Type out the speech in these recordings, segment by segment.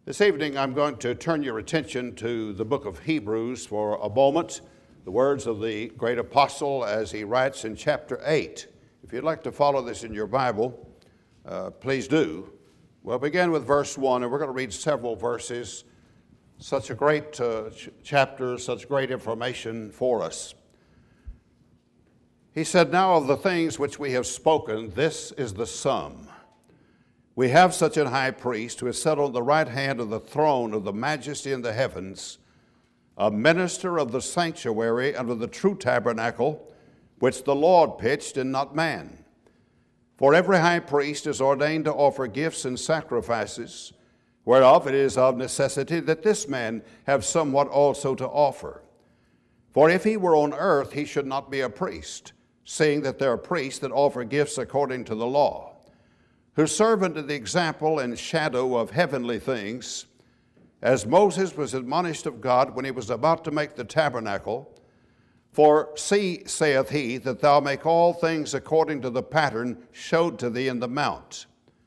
This evening I'm going to turn your attention to the book of Hebrews for a moment, the words of the great apostle as he writes in chapter 8. If you'd like to follow this in your Bible, please do. We'll begin with verse 1, and we're going to read several verses. Such a great chapter, such great information for us. He said, "Now of the things which we have spoken, this is the sum. We have such an high priest who is set on the right hand of the throne of the majesty in the heavens, a minister of the sanctuary and of the true tabernacle, which the Lord pitched and not man. For every high priest is ordained to offer gifts and sacrifices, whereof it is of necessity that this man have somewhat also to offer. For if he were on earth, he should not be a priest, seeing that there are priests that offer gifts according to the law, who serve unto the example and shadow of heavenly things, as Moses was admonished of God when he was about to make the tabernacle. For see, saith he, that thou make all things according to the pattern showed to thee in the mount.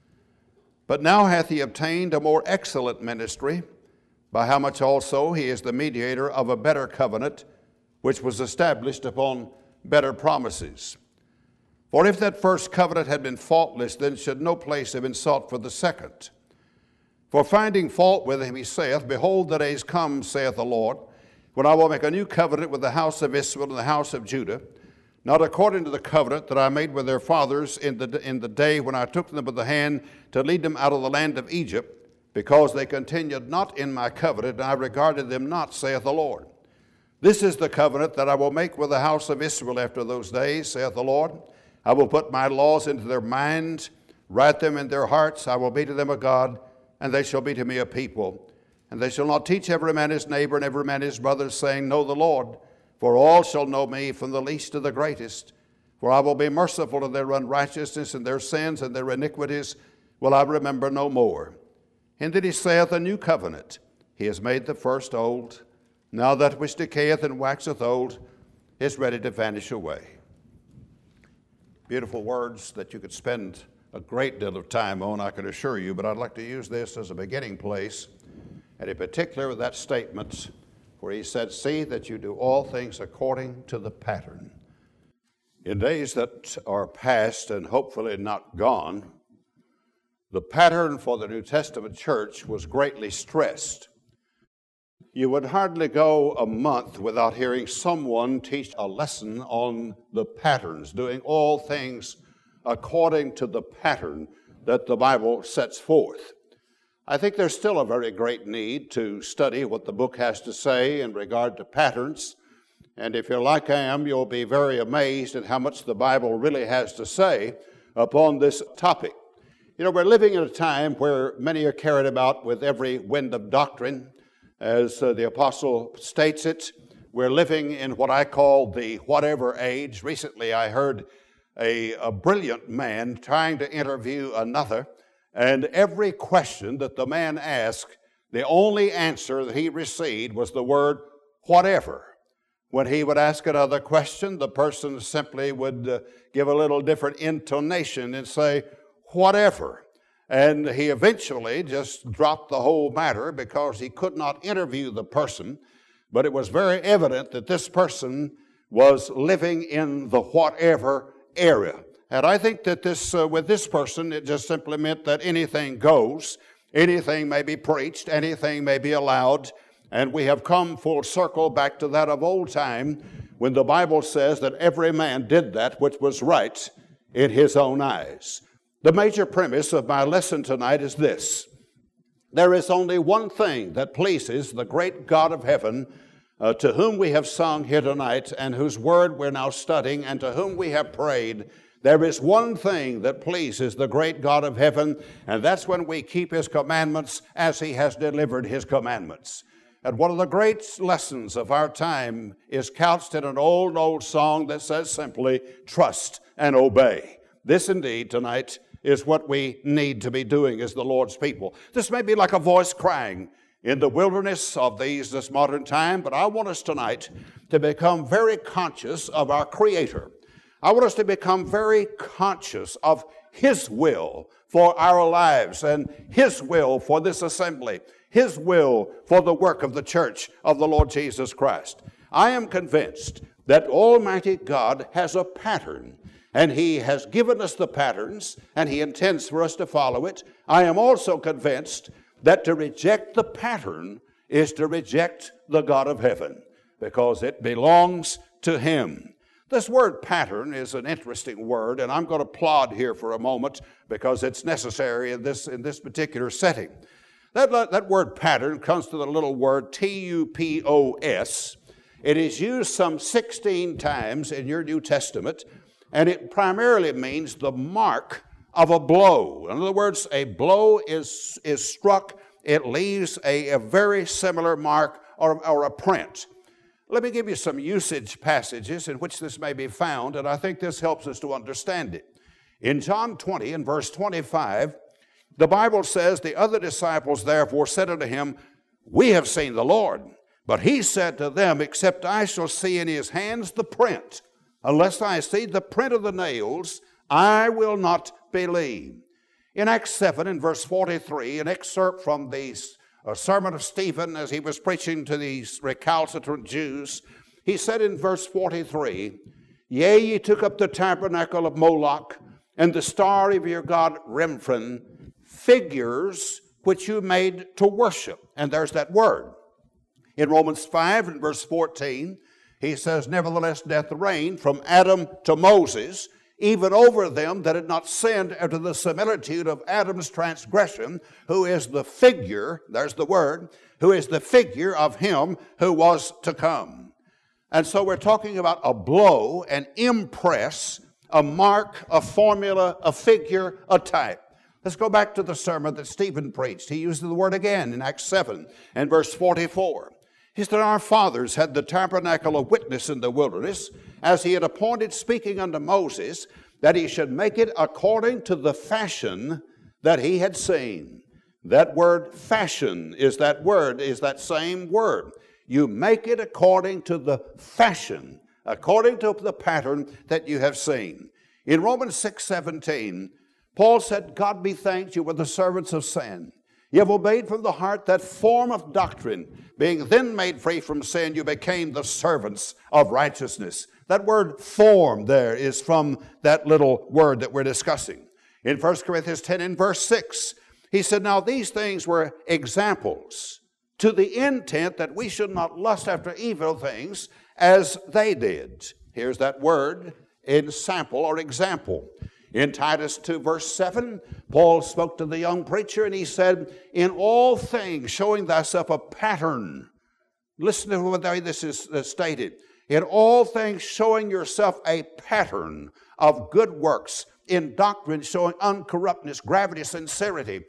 But now hath he obtained a more excellent ministry, by how much also he is the mediator of a better covenant, which was established upon better promises. For if that first covenant had been faultless, then should no place have been sought for the second. For finding fault with him, he saith, Behold, the days come, saith the Lord, when I will make a new covenant with the house of Israel and the house of Judah, not according to the covenant that I made with their fathers in the day when I took them by the hand to lead them out of the land of Egypt, because they continued not in my covenant, and I regarded them not, saith the Lord. This is the covenant that I will make with the house of Israel after those days, saith the Lord. I will put my laws into their minds, write them in their hearts. I will be to them a God, and they shall be to me a people. And they shall not teach every man his neighbor and every man his brother, saying, Know the Lord. For all shall know me, from the least to the greatest. For I will be merciful to their unrighteousness, and their sins and their iniquities will I remember no more. And then he saith, A new covenant. He has made the first old. Now that which decayeth and waxeth old is ready to vanish away." Beautiful words that you could spend a great deal of time on, I can assure you, but I'd like to use this as a beginning place, and in particular with that statement where he said, "See that you do all things according to the pattern." In days that are past and hopefully not gone, the pattern for the New Testament church was greatly stressed. You would hardly go a month without hearing someone teach a lesson on the patterns, doing all things according to the pattern that the Bible sets forth. I think there's still a very great need to study what the book has to say in regard to patterns. And if you're like I am, you'll be very amazed at how much the Bible really has to say upon this topic. You know, we're living in a time where many are carried about with every wind of doctrine. As the apostle states it, we're living in what I call the whatever age. Recently I heard a brilliant man trying to interview another, and every question that the man asked, the only answer that he received was the word whatever. When he would ask another question, the person simply would give a little different intonation and say whatever. And he eventually just dropped the whole matter because he could not interview the person. But it was very evident that this person was living in the whatever era. And I think that with this person, it just simply meant that anything goes, anything may be preached, anything may be allowed. And we have come full circle back to that of old time when the Bible says that every man did that which was right in his own eyes. The major premise of my lesson tonight is this: there is only one thing that pleases the great God of heaven, to whom we have sung here tonight and whose word we're now studying and to whom we have prayed. There is one thing that pleases the great God of heaven, and that's when we keep his commandments as he has delivered his commandments. And one of the great lessons of our time is couched in an old song that says simply, trust and obey. This indeed tonight is what we need to be doing as the Lord's people. This may be like a voice crying in the wilderness of this modern time, but I want us tonight to become very conscious of our Creator. I want us to become very conscious of his will for our lives and His will for this assembly, His will for the work of the church of the Lord Jesus Christ. I am convinced that Almighty God has a pattern, and He has given us the patterns, and He intends for us to follow it. I am also convinced that to reject the pattern is to reject the God of heaven, because it belongs to Him. This word pattern is an interesting word, and I'm going to plod here for a moment because it's necessary in this particular setting. That word pattern comes to the little word T-U-P-O-S. It is used some 16 times in your New Testament, and it primarily means the mark of a blow. In other words, a blow is struck, it leaves a very similar mark or a print. Let me give you some usage passages in which this may be found, and I think this helps us to understand it. In John 20 and verse 25, the Bible says, "The other disciples therefore said unto him, We have seen the Lord. But he said to them, Except I shall see in his hands the print, unless I see the print of the nails, I will not believe." In Acts 7 and verse 43, an excerpt from the sermon of Stephen as he was preaching to these recalcitrant Jews, he said in verse 43, "Yea, ye took up the tabernacle of Moloch, and the star of your god Remphan, figures which you made to worship." And there's that word. In Romans 5 and verse 14, he says, "Nevertheless doth reign from Adam to Moses, even over them that had not sinned after the similitude of Adam's transgression, who is the figure," there's the word, "who is the figure of him who was to come." And so we're talking about a blow, an impress, a mark, a formula, a figure, a type. Let's go back to the sermon that Stephen preached. He used the word again in Acts 7 and verse 44. He said, "Our fathers had the tabernacle of witness in the wilderness, as he had appointed, speaking unto Moses, that he should make it according to the fashion that he had seen." That word fashion is that same word. You make it according to the fashion, according to the pattern that you have seen. In Romans 6:17, Paul said, "God be thanked, you were the servants of sin. You have obeyed from the heart that form of doctrine. Being then made free from sin, you became the servants of righteousness." That word form there is from that little word that we're discussing. In 1 Corinthians 10 and verse 6, he said, "Now these things were examples, to the intent that we should not lust after evil things as they did." Here's that word, ensample or example. In Titus 2 verse 7, Paul spoke to the young preacher and he said, "In all things showing thyself a pattern." Listen to the way this is stated. "In all things showing yourself a pattern of good works, in doctrine showing uncorruptness, gravity, sincerity,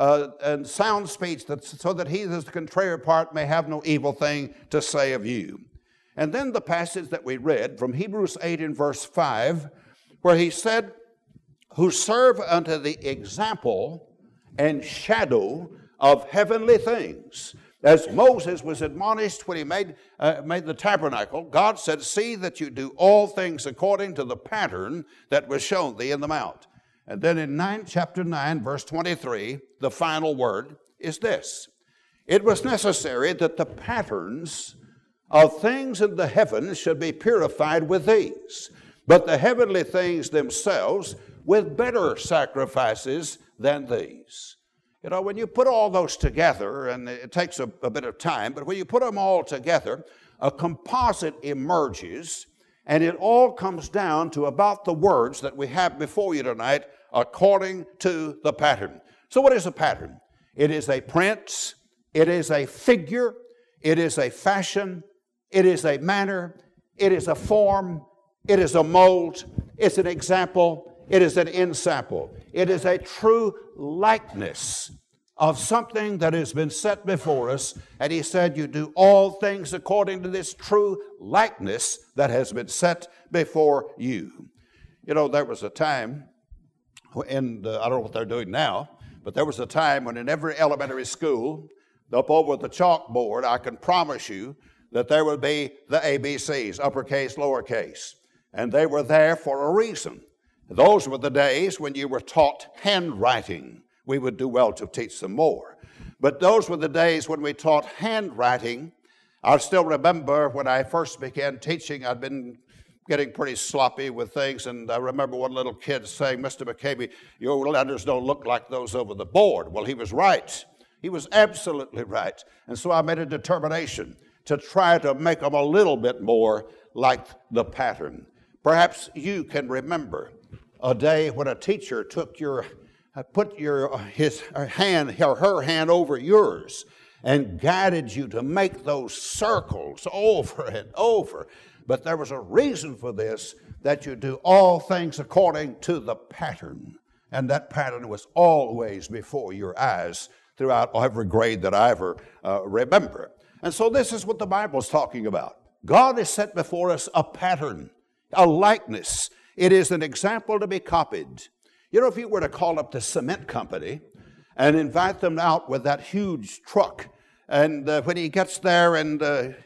and sound speech, so that he that is the contrary part may have no evil thing to say of you." And then the passage that we read from Hebrews 8 and verse 5, where he said, "Who serve unto the example and shadow of heavenly things." As Moses was admonished when he made the tabernacle, God said, "See that you do all things according to the pattern that was shown thee in the mount." And then in chapter 9, verse 23, the final word is this: "It was necessary that the patterns of things in the heavens should be purified with these, but the heavenly things themselves with better sacrifices than these." You know, when you put all those together, and it takes a bit of time, but when you put them all together, a composite emerges, and it all comes down to about the words that we have before you tonight, according to the pattern. So what is a pattern? It is a print, it is a figure, it is a fashion, it is a manner, it is a form, it is a mold, it's an example, it is an ensample. It is a true likeness of something that has been set before us. And he said, "You do all things according to this true likeness that has been set before you." You know, there was a time, and I don't know what they're doing now, but there was a time when in every elementary school, up over the chalkboard, I can promise you that there would be the ABCs, uppercase, lowercase. And they were there for a reason. Those were the days when you were taught handwriting. We would do well to teach some more. But those were the days when we taught handwriting. I still remember when I first began teaching, I'd been getting pretty sloppy with things, and I remember one little kid saying, "Mr. McCabe, your letters don't look like those over the board." Well, he was right. He was absolutely right. And so I made a determination to try to make them a little bit more like the pattern. Perhaps you can remember a day when a teacher took put his hand or her hand over yours and guided you to make those circles over and over. But there was a reason for this, that you do all things according to the pattern. And that pattern was always before your eyes throughout every grade that I ever remember. And so this is what the Bible's talking about. God has set before us a pattern, a likeness. It is an example to be copied. You know, if you were to call up the cement company and invite them out with that huge truck, and when he gets there and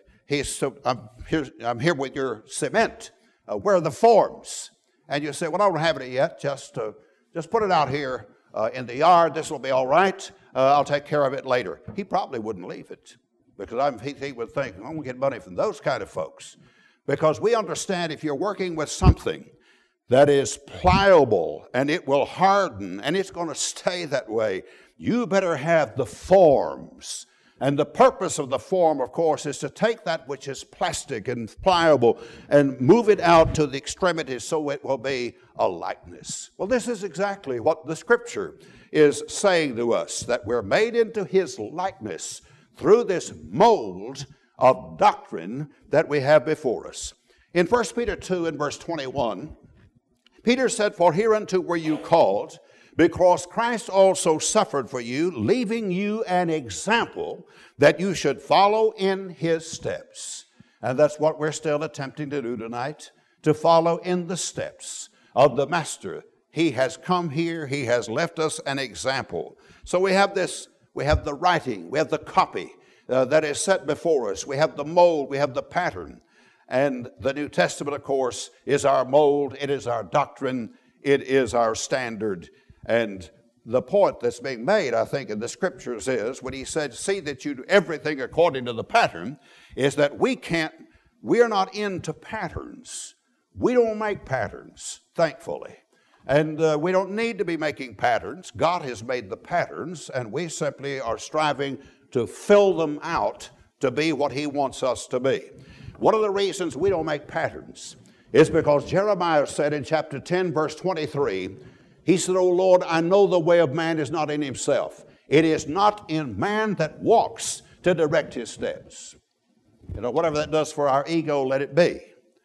I'm here with your cement. Where are the forms? And you say, "Well, I don't have it yet. Just put it out here in the yard. This will be all right. I'll take care of it later." He probably wouldn't leave it, because he would think, "I'm going to get money from those kind of folks." Because we understand, if you're working with something that is pliable and it will harden and it's going to stay that way, you better have the forms. And the purpose of the form, of course, is to take that which is plastic and pliable and move it out to the extremities so it will be a likeness. Well, this is exactly what the Scripture is saying to us, that we're made into His likeness through this mold of doctrine that we have before us. In 1 Peter 2 and verse 21, Peter said, "For hereunto were you called, because Christ also suffered for you, leaving you an example that you should follow in His steps." And that's what we're still attempting to do tonight, to follow in the steps of the Master. He has come here. He has left us an example. So we have this, we have the writing, we have the copy that is set before us. We have the mold, we have the pattern. And the New Testament, of course, is our mold. It is our doctrine. It is our standard. And the point that's being made, I think, in the Scriptures is, when he said, "See that you do everything according to the pattern," is that we're not into patterns. We don't make patterns, thankfully. And we don't need to be making patterns. God has made the patterns, and we simply are striving to fill them out to be what He wants us to be. One of the reasons we don't make patterns is because Jeremiah said in chapter 10, verse 23, he said, "O Lord, I know the way of man is not in himself. It is not in man that walks to direct his steps." You know, whatever that does for our ego, let it be.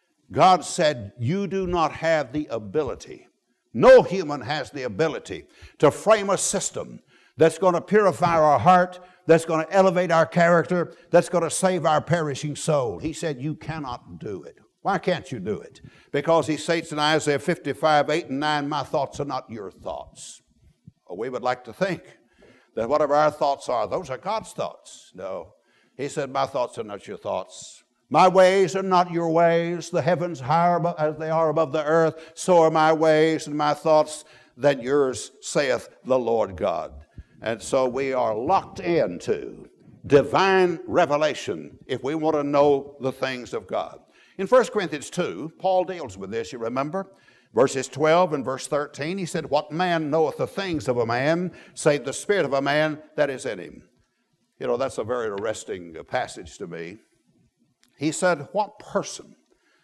God said, you do not have the ability. No human has the ability to frame a system that's going to purify our heart, that's going to elevate our character, that's going to save our perishing soul. He said, you cannot do it. Why can't you do it? Because he states in Isaiah 55, 8 and 9, "My thoughts are not your thoughts." Well, we would like to think that whatever our thoughts are, those are God's thoughts. No. He said, "My thoughts are not your thoughts. My ways are not your ways. The heavens higher as they are above the earth, so are my ways and my thoughts than yours, saith the Lord God." And so we are locked into divine revelation if we want to know the things of God. In 1 Corinthians 2, Paul deals with this, you remember? Verses 12 and verse 13, he said, "What man knoweth the things of a man, save the spirit of a man that is in him?" You know, that's a very arresting passage to me. He said, what person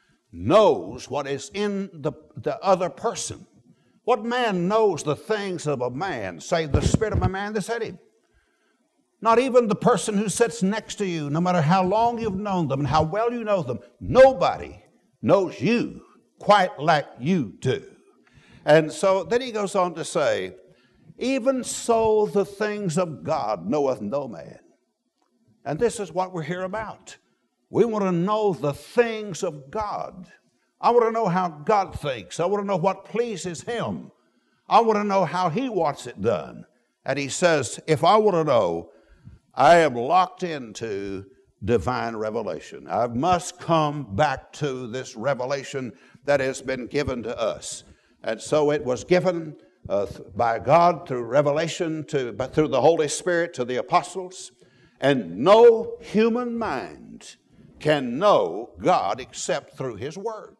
knows what is in the other person? What man knows the things of a man, save the spirit of a man that's in him? Not even the person who sits next to you, no matter how long you've known them and how well you know them. Nobody knows you quite like you do. And so then he goes on to say, "Even so the things of God knoweth no man." And this is what we're here about. We want to know the things of God. I want to know how God thinks. I want to know what pleases Him. I want to know how He wants it done. And he says, if I want to know, I am locked into divine revelation. I must come back to this revelation that has been given to us. And so it was given by God through revelation, through the Holy Spirit to the apostles. And no human mind can know God except through His Word.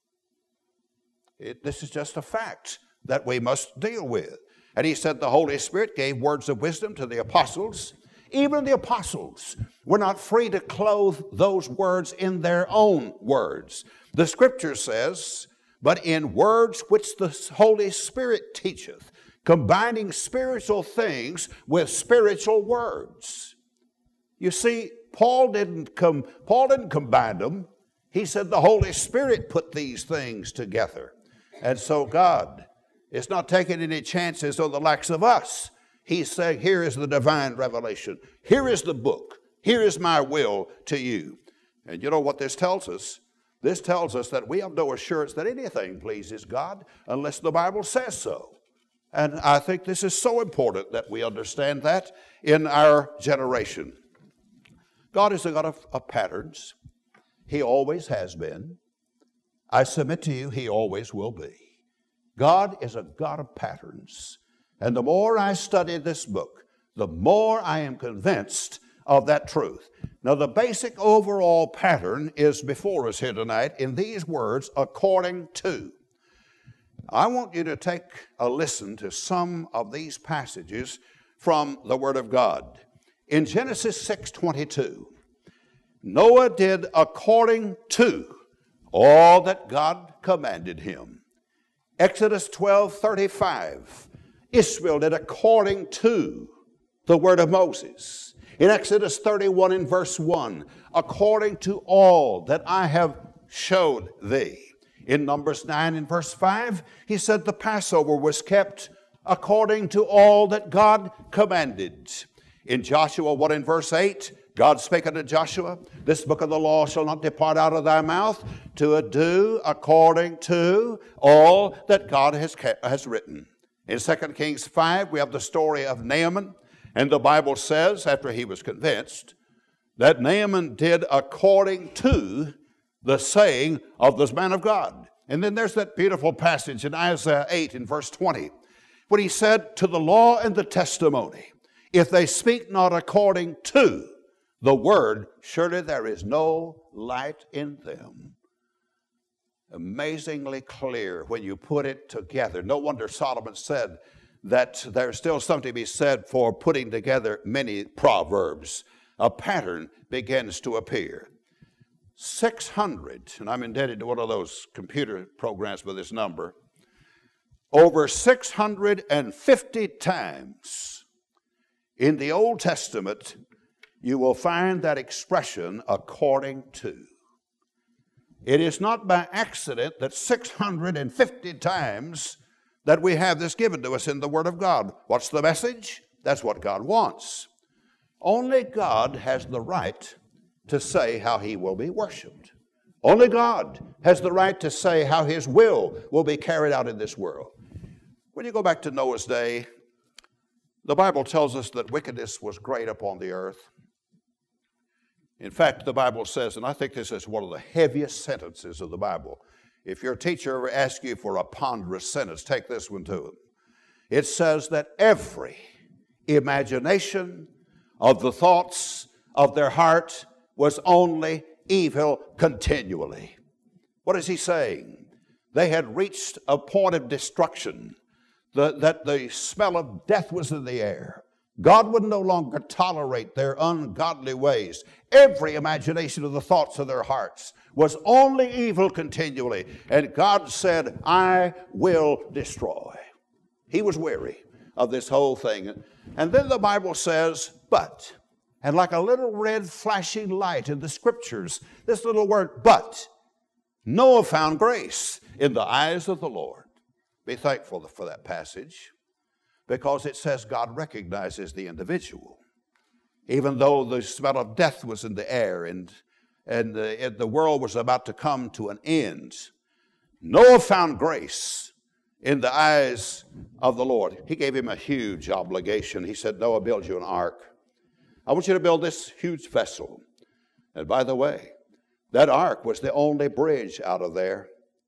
This is just a fact that we must deal with. And He said the Holy Spirit gave words of wisdom to the apostles. Even the apostles were not free to clothe those words in their own words. The Scripture says, but in words which the Holy Spirit teacheth, combining spiritual things with spiritual words. You see, Paul didn't combine them. He said the Holy Spirit put these things together. And so God is not taking any chances on the likes of us. He's saying, here is the divine revelation. Here is the book. Here is my will to you. And you know what this tells us? This tells us that we have no assurance that anything pleases God unless the Bible says so. And I think this is so important that we understand that in our generation. God is a God of patterns. He always has been. I submit to you, He always will be. God is a God of patterns. And the more I study this book, the more I am convinced of that truth. Now, the basic overall pattern is before us here tonight in these words, according to. I want you to take a listen to some of these passages from the Word of God. In Genesis 6:22, Noah did according to all that God commanded him. Exodus 12:35, Israel did according to the word of Moses. In Exodus 31 and verse 1, according to all that I have showed thee. In Numbers 9 and verse 5, he said the Passover was kept according to all that God commanded. In Joshua 1 and verse 8, God spake unto Joshua, this book of the law shall not depart out of thy mouth, to do according to all that God has written. In 2 Kings 5, we have the story of Naaman, and the Bible says, after he was convinced, that Naaman did according to the saying of this man of God. And then there's that beautiful passage in Isaiah 8 in verse 20, when he said, to the law and the testimony, if they speak not according to the word, surely there is no light in them. Amazingly clear when you put it together. No wonder Solomon said that there's still something to be said for putting together many proverbs. A pattern begins to appear. 600, and I'm indebted to one of those computer programs for this number, over 650 times in the Old Testament, you will find that expression, according to. It is not by accident that 650 times that we have this given to us in the Word of God. What's the message? That's what God wants. Only God has the right to say how He will be worshiped. Only God has the right to say how His will be carried out in this world. When you go back to Noah's day, the Bible tells us that wickedness was great upon the earth. In fact, the Bible says, and I think this is one of the heaviest sentences of the Bible. If your teacher ever asks you for a ponderous sentence, take this one to him. It says that every imagination of the thoughts of their heart was only evil continually. What is he saying? They had reached a point of destruction, that the smell of death was in the air. God would no longer tolerate their ungodly ways. Every imagination of the thoughts of their hearts was only evil continually. And God said, I will destroy. He was weary of this whole thing. And then the Bible says, but, and like a little red flashing light in the Scriptures, this little word, but, Noah found grace in the eyes of the Lord. Be thankful for that passage, because it says God recognizes the individual. Even though the smell of death was in the air and the world was about to come to an end, Noah found grace in the eyes of the Lord. He gave him a huge obligation. He said, Noah, build you an ark. I want you to build this huge vessel. And by the way, that ark was the only bridge out of there.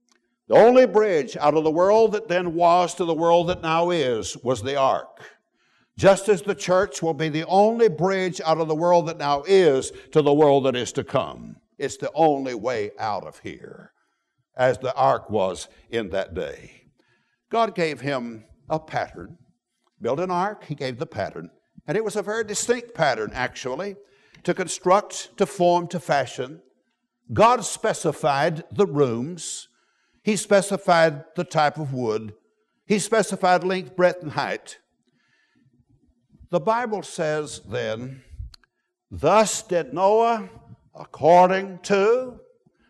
The only bridge out of the world that then was to the world that now is was the ark. Just as the church will be the only bridge out of the world that now is to the world that is to come. It's the only way out of here, as the ark was in that day. God gave him a pattern, built an ark, he gave the pattern, and it was a very distinct pattern, actually, to construct, to form, to fashion. God specified the rooms. He specified the type of wood. He specified length, breadth, and height. The Bible says then, thus did Noah according to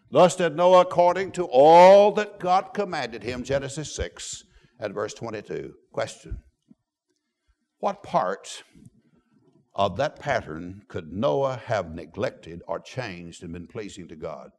all that God commanded him, Genesis 6 and verse 22. Question: what part of that pattern could Noah have neglected or changed and been pleasing to God?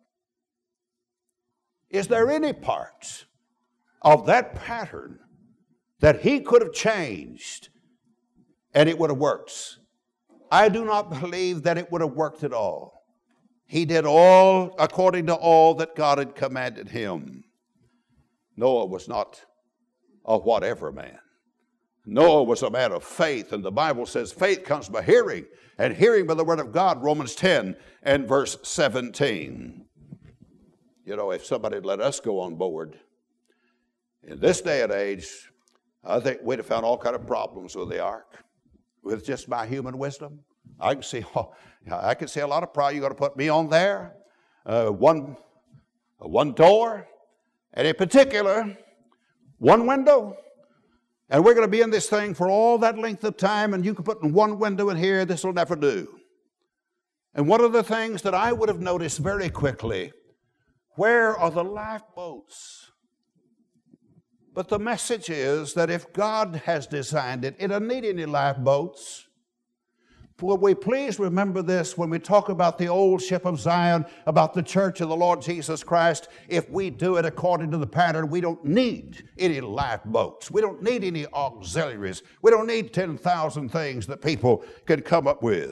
Is there any part of that pattern that he could have changed and it would have worked? I do not believe that it would have worked at all. He did all according to all that God had commanded him. Noah was not a whatever man. Noah was a man of faith, and the Bible says faith comes by hearing, and hearing by the word of God, Romans 10 and verse 17. You know, if somebody had let us go on board in this day and age, I think we'd have found all kind of problems with the ark. With just my human wisdom, I can see a lot of problems. You're going to put me on there, one door, and in particular, one window. And we're going to be in this thing for all that length of time, and you can put in one window in here, this will never do. And one of the things that I would have noticed very quickly, where are the lifeboats? But the message is that if God has designed it, it doesn't need any lifeboats. Will we please remember this when we talk about the old ship of Zion, about the church of the Lord Jesus Christ? If we do it according to the pattern, we don't need any lifeboats. We don't need any auxiliaries. We don't need 10,000 things that people can come up with.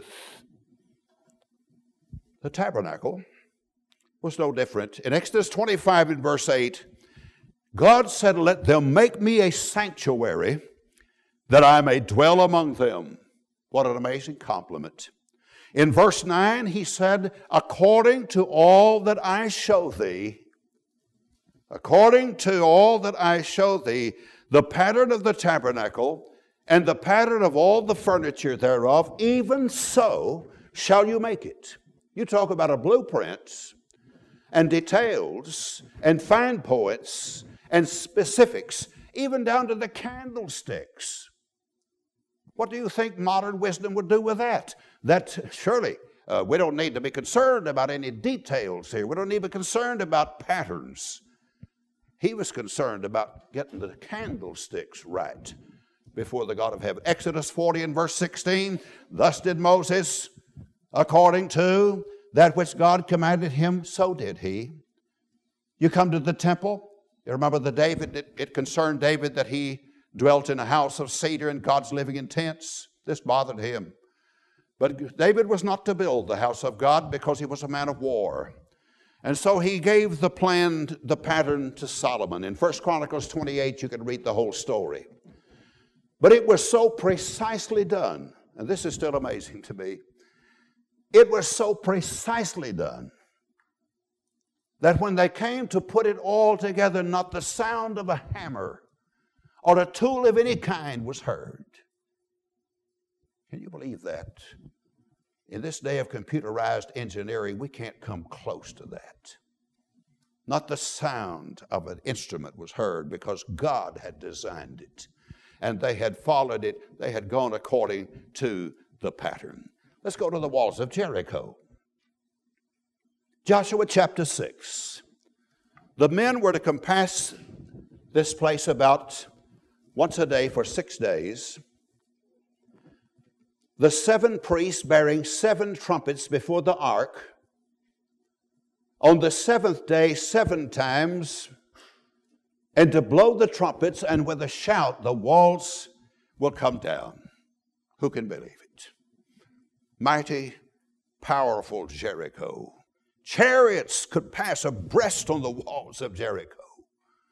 The tabernacle was no different. In Exodus 25 and verse 8, God said, "Let them make me a sanctuary that I may dwell among them." What an amazing compliment. In verse 9, he said, according to all that I show thee, the pattern of the tabernacle and the pattern of all the furniture thereof, even so shall you make it. You talk about a blueprint and details and fine points and specifics, even down to the candlesticks. What do you think modern wisdom would do with that? That surely we don't need to be concerned about any details here. We don't need to be concerned about patterns. He was concerned about getting the candlesticks right before the God of heaven. Exodus 40 and verse 16, thus did Moses, according to that which God commanded him, so did he. You come to the temple. You remember it concerned David that he dwelt in a house of cedar and God's living in tents. This bothered him. But David was not to build the house of God because he was a man of war. And so he gave the pattern to Solomon. In 1 Chronicles 28, you can read the whole story. But it was so precisely done, and this is still amazing to me. It was so precisely done that when they came to put it all together, not the sound of a hammer or a tool of any kind was heard. Can you believe that? In this day of computerized engineering, we can't come close to that. Not the sound of an instrument was heard because God had designed it. And they had followed it. They had gone according to the pattern. Let's go to the walls of Jericho. Joshua chapter 6. The men were to compass this place about once a day for 6 days. The 7 priests bearing 7 trumpets before the ark. On the 7th day, 7 times, and to blow the trumpets, and with a shout, the walls will come down. Who can believe it? Mighty, powerful Jericho. Chariots could pass abreast on the walls of Jericho.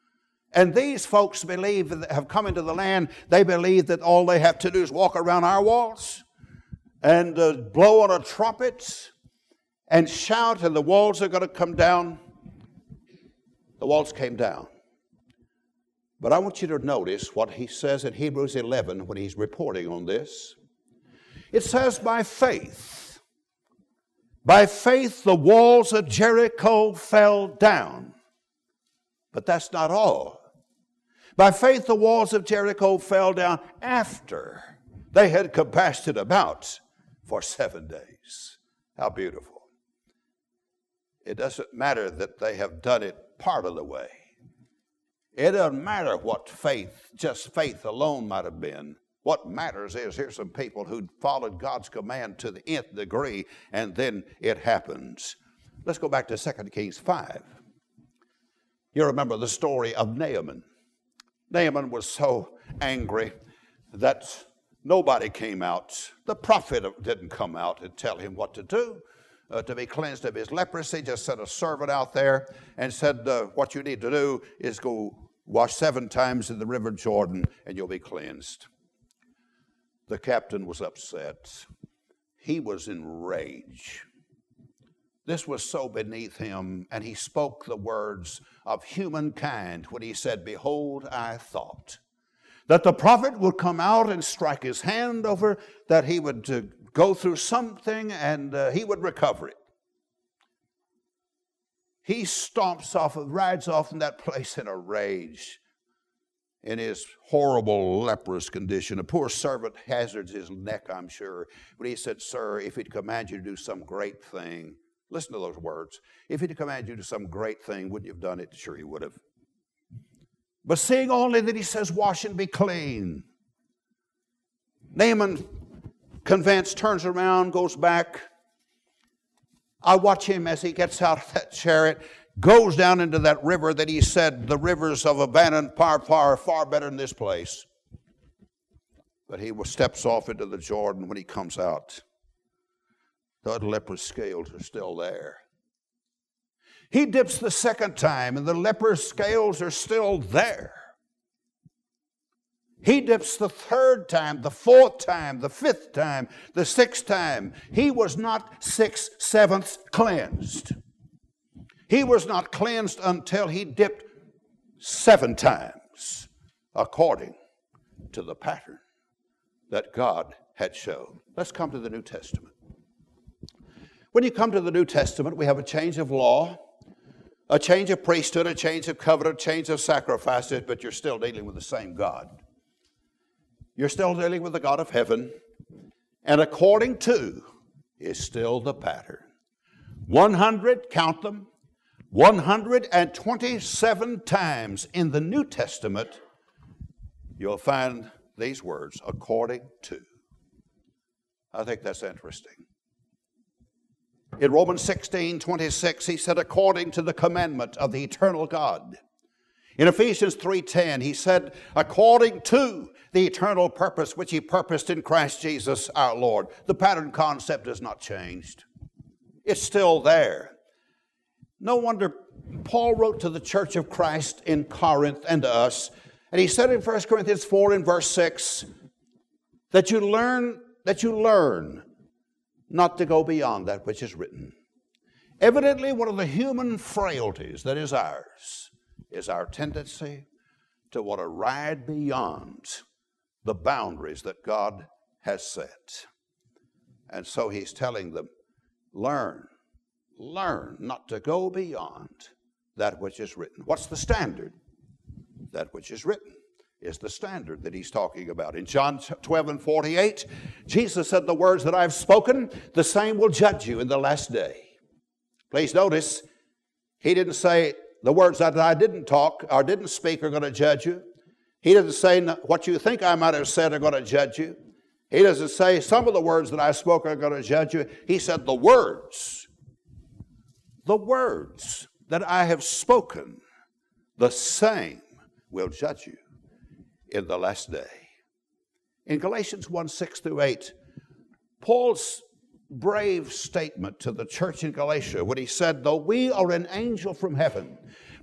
And these folks believe, have come into the land, they believe that all they have to do is walk around our walls and blow on a trumpet and shout, and the walls are going to come down. The walls came down. But I want you to notice what he says in Hebrews 11 when he's reporting on this. It says, by faith the walls of Jericho fell down. But that's not all. By faith the walls of Jericho fell down after they had compassed it about for 7 days. How beautiful. It doesn't matter that they have done it part of the way. It doesn't matter what faith, just faith alone might have been. What matters is here's some people who followed God's command to the nth degree, and then it happens. Let's go back to 2 Kings 5. You remember the story of Naaman. Naaman was so angry that nobody came out. The prophet didn't come out and tell him what to do. To be cleansed of his leprosy, just sent a servant out there and said, what you need to do is go wash 7 times in the river Jordan and you'll be cleansed. The captain was upset. He was enraged. This was so beneath him, and he spoke the words of humankind when he said, behold, I thought that the prophet would come out and strike his hand over, that he would go through something and he would recover it. He stomps off, rides off from that place in a rage in his horrible leprous condition. A poor servant hazards his neck, I'm sure, but he said, sir, if he'd command you to do some great thing, listen to those words, if he'd command you to do some great thing, wouldn't you have done it? Sure he would have. But seeing only that he says, wash and be clean. Naaman, convinced, turns around, goes back. I watch him as he gets out of that chariot, goes down into that river that he said, the rivers of abandon far better than this place. But he steps off into the Jordan. When he comes out, the leprous scales are still there. He dips the 2nd time, and the leprous scales are still there. He dips the 3rd time, the 4th time, the 5th time, the 6th time. He was not 6/7 cleansed. He was not cleansed until he dipped 7 times, according to the pattern that God had shown. Let's come to the New Testament. When you come to the New Testament, we have a change of law, a change of priesthood, a change of covenant, a change of sacrifices, but you're still dealing with the same God. You're still dealing with the God of heaven, and according to is still the pattern. 100, count them, 127 times in the New Testament, you'll find these words, according to. I think that's interesting. In Romans 16:26, he said, according to the commandment of the eternal God. In Ephesians 3:10, he said, according to the eternal purpose which he purposed in Christ Jesus our Lord. The pattern concept has not changed. It's still there. No wonder Paul wrote to the church of Christ in Corinth and to us, and he said in 1 Corinthians 4 and verse 6, that you learn not to go beyond that which is written. Evidently, one of the human frailties that is ours is our tendency to want to ride beyond the boundaries that God has set. And so he's telling them, learn not to go beyond that which is written. What's the standard? That which is written is the standard that he's talking about. In John 12 and 48, Jesus said, the words that I've spoken, the same will judge you in the last day. Please notice, he didn't say the words that I didn't talk or didn't speak are going to judge you. He doesn't say what you think I might have said are going to judge you. He doesn't say some of the words that I spoke are going to judge you. He said the words that I have spoken, the same will judge you in the last day. In Galatians 1:6-8, Paul's brave statement to the church in Galatia when he said, though we are an angel from heaven,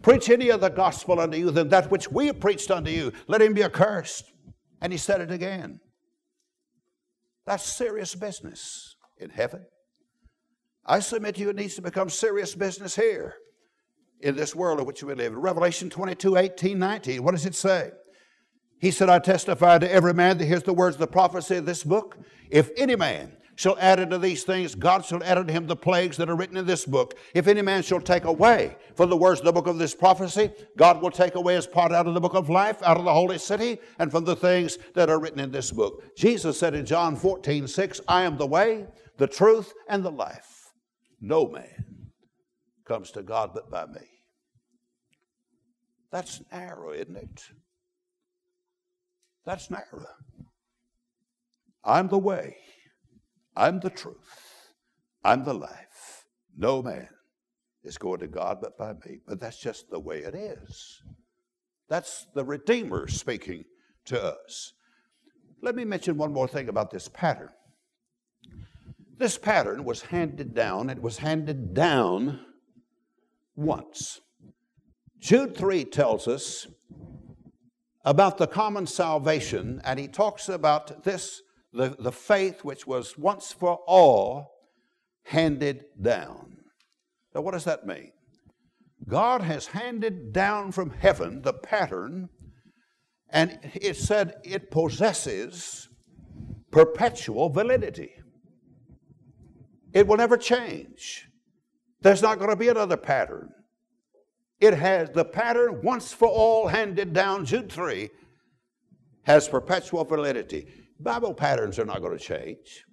preach any other gospel unto you than that which we have preached unto you, let him be accursed. And he said it again. That's serious business in heaven. I submit to you it needs to become serious business here in this world in which we live. Revelation 22, 18, 19, what does it say? He said, I testify to every man that hears the words of the prophecy of this book. If any man shall add unto these things, God shall add unto him the plagues that are written in this book. If any man shall take away from the words of the book of this prophecy, God will take away his part out of the book of life, out of the holy city, and from the things that are written in this book. Jesus said in John 14, 6, I am the way, the truth, and the life. No man comes to God but by me. That's narrow, isn't it? That's narrow. I'm the way. I'm the truth. I'm the life. No man is going to God but by me. But that's just the way it is. That's the Redeemer speaking to us. Let me mention one more thing about this pattern. This pattern was handed down. It was handed down once. Jude 3 tells us about the common salvation, and he talks about this, the faith which was once for all handed down. Now, what does that mean? God has handed down from heaven the pattern, and it said it possesses perpetual validity. It will never change. There's not going to be another pattern. It has the pattern once for all handed down, Jude 3, has perpetual validity. Bible patterns are not going to change.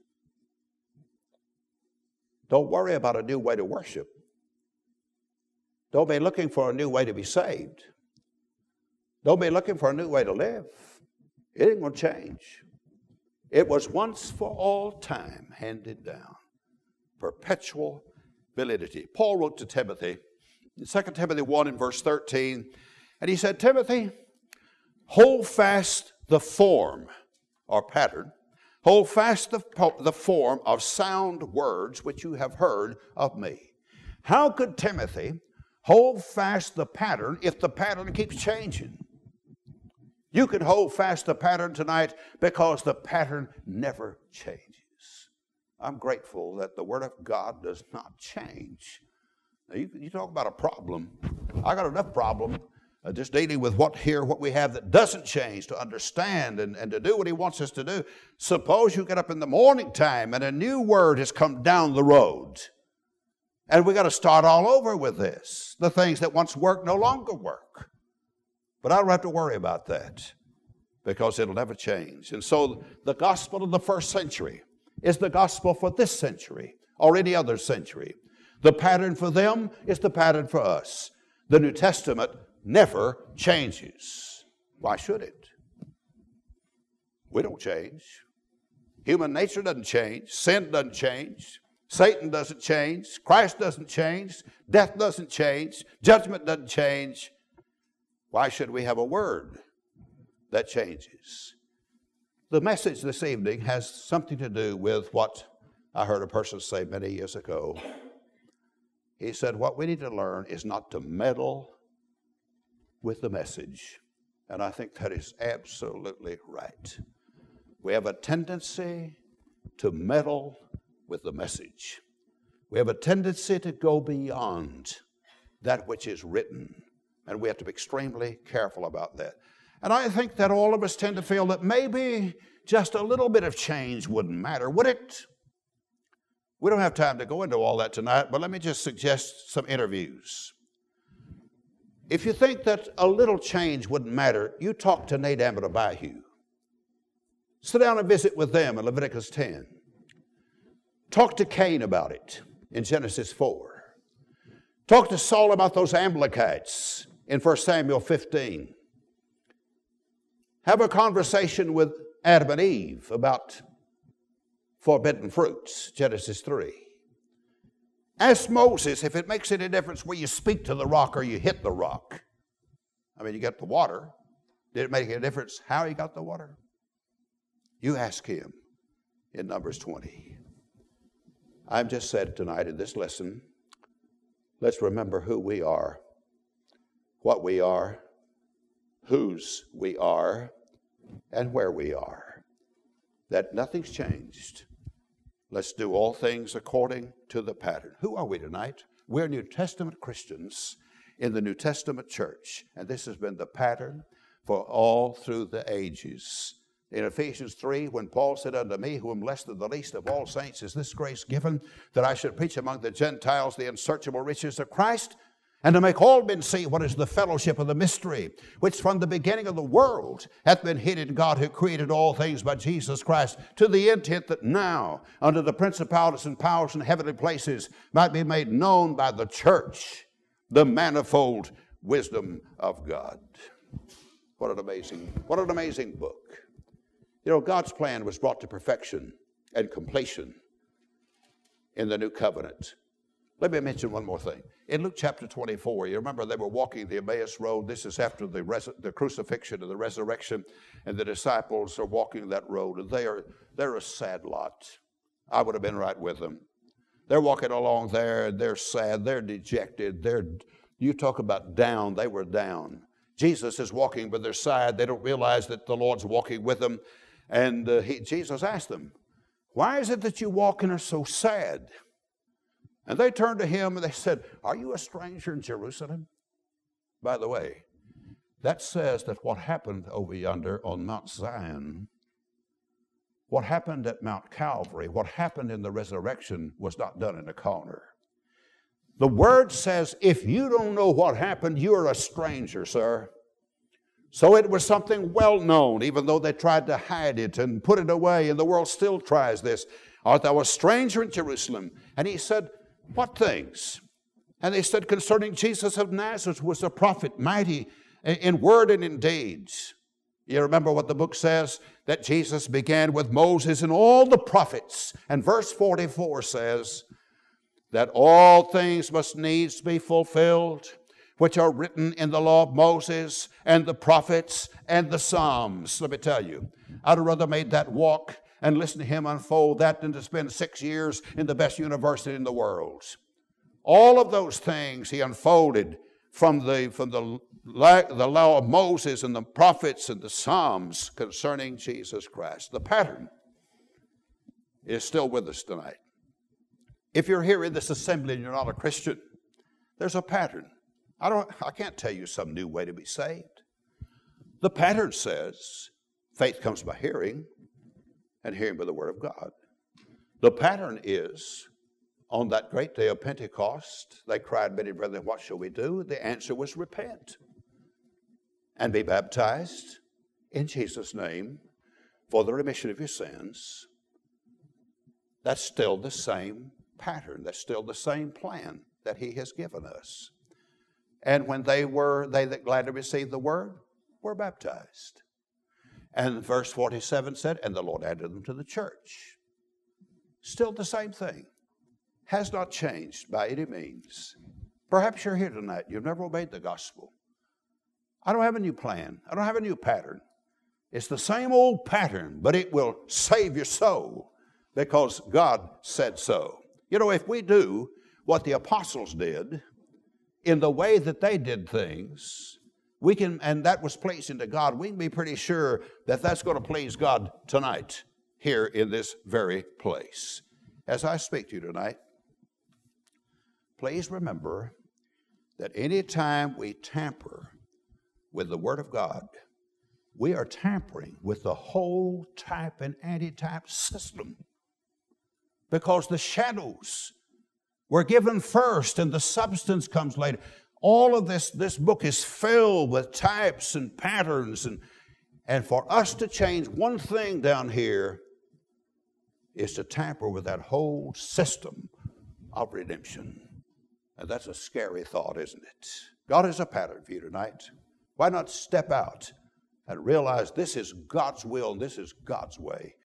Don't worry about a new way to worship. Don't be looking for a new way to be saved. Don't be looking for a new way to live. It ain't going to change. It was once for all time handed down. Perpetual validity. Paul wrote to Timothy, in 2 Timothy 1 and verse 13, and he said, Timothy, hold fast the form or pattern, hold fast the form of sound words which you have heard of me. How could Timothy hold fast the pattern if the pattern keeps changing? You can hold fast the pattern tonight because the pattern never changes. I'm grateful that the Word of God does not change. Now, you talk about a problem. I got enough problem just dealing with what we have that doesn't change, to understand and to do what He wants us to do. Suppose you get up in the morning time and a new word has come down the road, and we got to start all over with this. The things that once worked no longer work. But I don't have to worry about that because it'll never change. And so the gospel of the first century is the gospel for this century or any other century. The pattern for them is the pattern for us. The New Testament never changes. Why should it? We don't change. Human nature doesn't change. Sin doesn't change. Satan doesn't change. Christ doesn't change. Death doesn't change. Judgment doesn't change. Why should we have a word that changes? The message this evening has something to do with what I heard a person say many years ago. He said, what we need to learn is not to meddle with the message. And I think that is absolutely right. We have a tendency to meddle with the message. We have a tendency to go beyond that which is written. And we have to be extremely careful about that. And I think that all of us tend to feel that maybe just a little bit of change wouldn't matter, would it? We don't have time to go into all that tonight, but let me just suggest some interviews. If you think that a little change wouldn't matter, you talk to Nadab and Abihu. Sit down and visit with them in Leviticus 10. Talk to Cain about it in Genesis 4. Talk to Saul about those Amalekites in 1 Samuel 15. Have a conversation with Adam and Eve about forbidden fruits, Genesis 3. Ask Moses if it makes any difference where you speak to the rock or you hit the rock. I mean, you got the water. Did it make any difference how he got the water? You ask him in Numbers 20. I've just said tonight in this lesson, let's remember who we are. what we are, whose we are, and where we are. That nothing's changed. Let's do all things according to the pattern. Who are we tonight? We're New Testament Christians in the New Testament church, and this has been the pattern for all through the ages. In Ephesians 3, when Paul said unto me, who am less than the least of all saints, is this grace given, that I should preach among the Gentiles the unsearchable riches of Christ, and to make all men see what is the fellowship of the mystery, which from the beginning of the world hath been hid in God, who created all things by Jesus Christ, to the intent that now, under the principalities and powers in heavenly places, might be made known by the church the manifold wisdom of God. What an amazing book. You know, God's plan was brought to perfection and completion in the new covenant. Let me mention one more thing. In Luke chapter 24, you remember they were walking the Emmaus Road. This is after the crucifixion and the resurrection, and the disciples are walking that road, and they're a sad lot. I would have been right with them. They're walking along there, and they're sad, they're dejected. You talk about down, they were down. Jesus is walking by their side. They don't realize that the Lord's walking with them. And Jesus asked them, why is it that you walk and are so sad? And they turned to him and they said, are you a stranger in Jerusalem? By the way, that says that what happened over yonder on Mount Zion, what happened at Mount Calvary, what happened in the resurrection was not done in a corner. The word says, if you don't know what happened, you're a stranger, sir. So it was something well known, even though they tried to hide it and put it away, and the world still tries this. Art thou a stranger in Jerusalem? And he said, what things? And they said, concerning Jesus of Nazareth, who was a prophet, mighty in word and in deeds. You remember what the book says? That Jesus began with Moses and all the prophets. And verse 44 says that all things must needs be fulfilled, which are written in the law of Moses and the prophets and the Psalms. Let me tell you, I'd have rather made that walk and listen to him unfold that than to spend 6 years in the best university in the world. All of those things he unfolded from the law of Moses and the prophets and the Psalms concerning Jesus Christ. The pattern is still with us tonight. If you're here in this assembly and you're not a Christian, there's a pattern. I can't tell you some new way to be saved. The pattern says faith comes by hearing, and hearing by the word of God. The pattern is, on that great day of Pentecost, they cried, many brethren, what shall we do? The answer was repent and be baptized in Jesus' name for the remission of your sins. That's still the same pattern. That's still the same plan that he has given us. And when they that gladly received the word were baptized. And verse 47 said, and the Lord added them to the church. Still the same thing. Has not changed by any means. Perhaps you're here tonight. You've never obeyed the gospel. I don't have a new plan. I don't have a new pattern. It's the same old pattern, but it will save your soul because God said so. You know, if we do what the apostles did in the way that they did things, we can, and that was pleasing to God, we can be pretty sure that that's going to please God tonight here in this very place. As I speak to you tonight, please remember that any time we tamper with the Word of God, we are tampering with the whole type and anti-type system, because the shadows were given first and the substance comes later. All of this book is filled with types and patterns, and for us to change one thing down here is to tamper with that whole system of redemption. And that's a scary thought, isn't it? God has a pattern for you tonight. Why not step out and realize this is God's will and this is God's way?